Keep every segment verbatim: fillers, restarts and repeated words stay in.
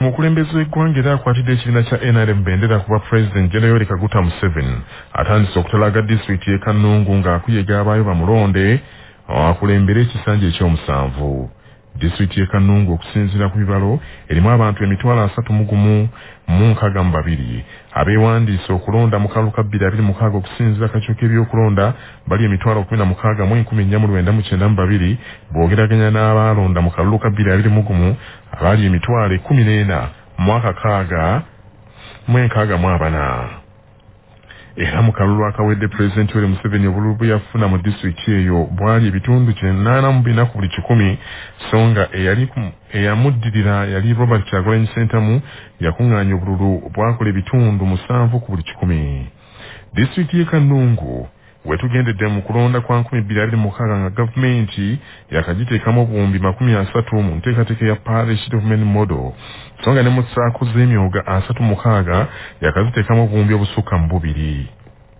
Omukulembeze w'eggwanga era akwatidde ekibiina kya N R M bendera kuba President General Kaguta Museveni atandise okutalaga disitulikiti y'e Kanungu ng'akuyega abaayo bamulonde akulembera ekisanja eky'omusanvu. Disitulikiti y'e Kanungu okusinziira ku bibalo erimu abantu emitwalo asatu mu gumu mu nkaaga mu babiri abeewandiise okulonda mu kalulu ka bbiri abiri mukaaga okusinziira akakiiko k'ebyokulonda bali emitwalo kumi na mukaaga mu enkumi nnya mu lwenda mu kyenda mu babiri boogeraganya n'abaalonda mu kalulu ka bbiri abiri mu gumu abali emitwalo ekkumi n'ena mu akakaaga mu enkaaga mu abana. Era mu kalulu akawedde Pulezidenti Yoweri Museveni obululu bwe yafuna mu disitulikiti eyo bwali ebitundu kinaana mu bina ku buli kikumi so nga eyamuddirira yali Robert Kyagulanyi Ssentamu yakuŋŋaanya obululu bwakola ebitundu musanvu ku buli kikumi. Disitulikiti y'e Kanungu wetugendedde mu kulonda kwa nkumi bbiri abiri mukaaga nga gavumenti yakagiteekamu obuwumbi makumi asatu mu nteekateeka ya Parish Development Model so nga ne mu ssaako z'emyoga asatu mukaaga yakaziteekamu obuwumbi obusukka mu bubiri.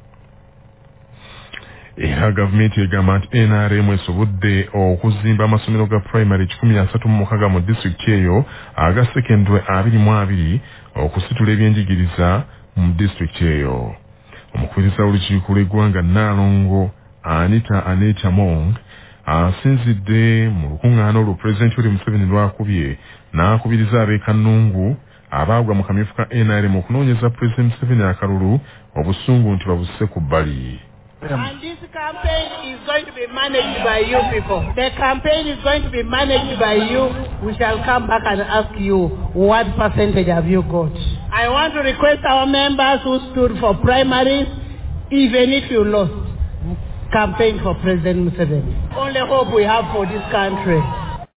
Era gavumenti egamba nti N R M esobodde okuzimba amasomero ga primary kikumi asatu mu mukaaga mu disitulikiti eyo aga secondary abiri mu abiri okusitula ebyenjigiriza mu disitulikiti eyo. Omukubiriza w'olukiiko lw'eggwanga Nnaalongo Anita Aneta Mong asinzidde mu lukuŋŋaana olwo Pulezidenti Yoweri Museveni lwakubye n'akubiriza ab'e Kanungu abaagwa mu kamyufu ka N R M okunoonyeza Pulezidenti Museveni akalulu obusungu nti babusse ku bbali. And this campaign is going to be managed by you people. The campaign is going to be managed by you. We shall come back and ask you what percentage have you got. I want to request our members who stood for primaries, even if you lost, campaign for President Museveni. Only hope we have for this country